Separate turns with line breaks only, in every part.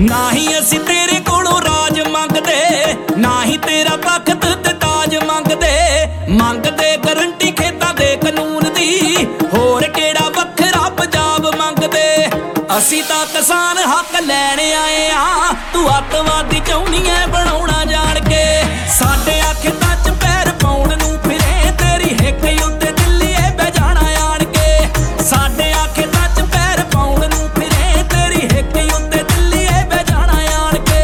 ना ही असी तेरे कोलों राज मंगदे, ना ही तेरा तख्त ते ताज मंगदे। मंगदे गारंटी खेतां दे कानून दी, होर केड़ा वखरा पंजाब मंगदे। असी तां किसान हक लैण आए आ, तू अतवादी चाहुंदी ऐ बनाउणा जाण के। साडे खेतां च पैर पाउण नूं फिरे, तेरी हिक उत्ते दिल्लीए बह जाणा आण के। साडे खेतां च पैर पाउण नूं फिरे, तेरी हिक उत्ते दिल्लीए बह जाणा आण के।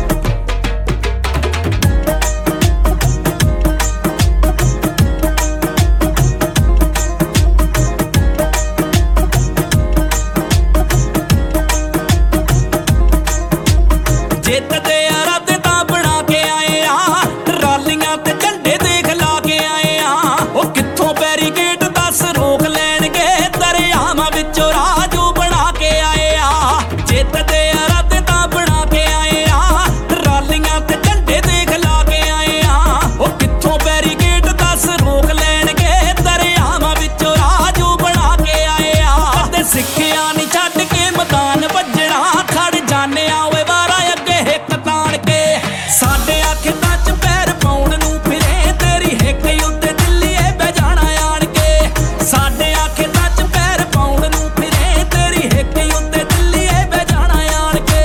जितदे रद तां बना के आए आ, ट्रालियां ते झंडे देख ला के आए आ। ओ कित्थों बैरीकेड दस रोक लैणगे, दरियावां विचों राजू बना के आए आ। जितदे रद तां बना के आए आ, ट्रालियां ते झंडे देख ला के आए आ। ओ कित्थों बैरीकेड दस रोक लैणगे, दरियावां विचों राजू बना के आए आ। ते सिੱਖਿਆ नहीं छड्ड के मैदान भज्जणा, खड़ जाने आवे वारा अगे हिक ताण के। साडे खेतां च पैर पाउण नूं फिरे, तेरी हिक उत्ते दिल्लीए बह जाणा आण के। साडे खेतां च पैर पाउण नूं फिरे, तेरी हिक उत्ते दिल्लीए बह जाणा आण के।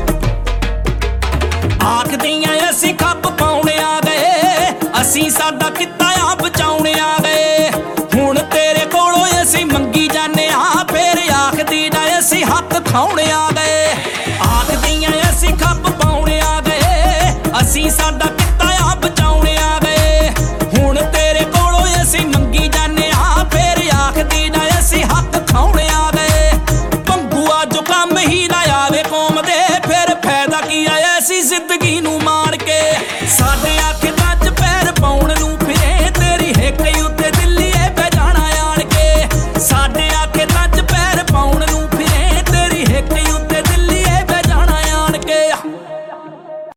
आखदियां असीं खप्प पाउणे आ गए, असीं साडा कित्ता आ बचाउणे आ गए। हुण तेरे कोलों असीं मंगी जाने आ, फिर आखदी ना असीं हक खाउणे आ